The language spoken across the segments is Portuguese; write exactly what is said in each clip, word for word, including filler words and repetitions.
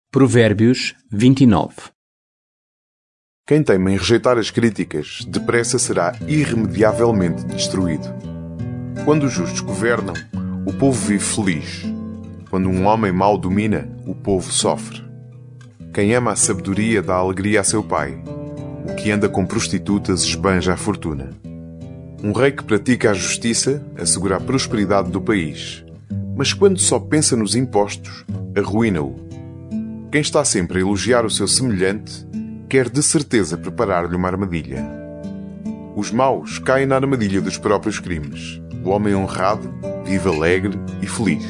Provérbios vinte e nove. Quem teima em rejeitar as críticas, depressa será irremediavelmente destruído. Quando os justos governam, o povo vive feliz. Quando um homem mau domina, o povo sofre. Quem ama a sabedoria dá alegria a seu pai. O que anda com prostitutas esbanja a fortuna. Um rei que pratica a justiça assegura a prosperidade do país. Mas quando só pensa nos impostos, arruína-o. Quem está sempre a elogiar o seu semelhante, quer de certeza preparar-lhe uma armadilha. Os maus caem na armadilha dos próprios crimes. O homem honrado vive alegre e feliz.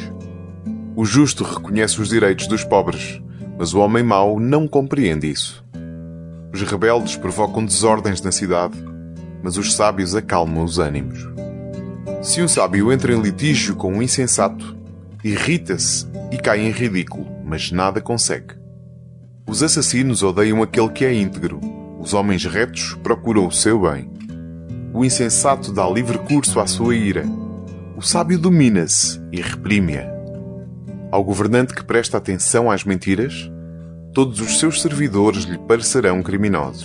O justo reconhece os direitos dos pobres, mas o homem mau não compreende isso. Os rebeldes provocam desordens na cidade, mas os sábios acalmam os ânimos. Se um sábio entra em litígio com um insensato, irrita-se e cai em ridículo, mas nada consegue. Os assassinos odeiam aquele que é íntegro. Os homens retos procuram o seu bem. O insensato dá livre curso à sua ira. O sábio domina-se e reprime-a. Ao governante que presta atenção às mentiras, todos os seus servidores lhe parecerão criminosos.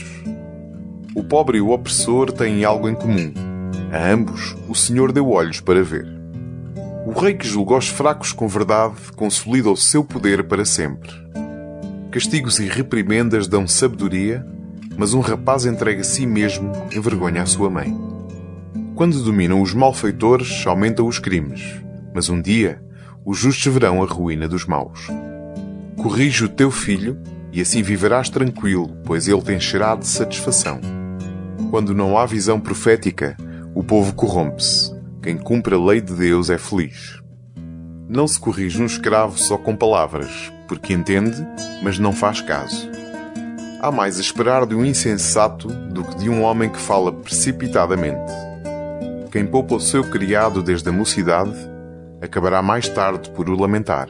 O pobre e o opressor têm algo em comum. A ambos o Senhor deu olhos para ver. O rei que julga os fracos com verdade consolida o seu poder para sempre. Castigos e reprimendas dão sabedoria, mas um rapaz entregue a si mesmo envergonha a sua mãe. Quando dominam os malfeitores, aumentam os crimes, mas um dia os justos verão a ruína dos maus. Corrige o teu filho e assim viverás tranquilo, pois ele te encherá de satisfação. Quando não há visão profética, o povo corrompe-se. Quem cumpre a lei de Deus é feliz. Não se corrige um escravo só com palavras, porque entende, mas não faz caso. Há mais a esperar de um insensato do que de um homem que fala precipitadamente. Quem poupa o seu criado desde a mocidade, acabará mais tarde por o lamentar.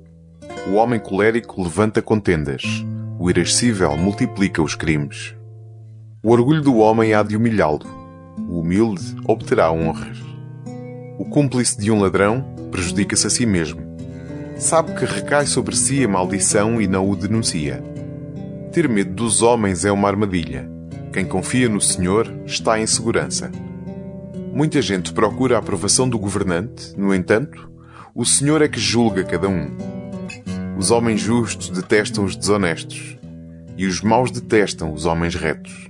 O homem colérico levanta contendas, o irascível multiplica os crimes. O orgulho do homem há de humilhá-lo, o humilde obterá honras. O cúmplice de um ladrão prejudica-se a si mesmo. Sabe que recai sobre si a maldição e não o denuncia. Ter medo dos homens é uma armadilha. Quem confia no Senhor está em segurança. Muita gente procura a aprovação do governante, no entanto, o Senhor é que julga cada um. Os homens justos detestam os desonestos, e os maus detestam os homens retos.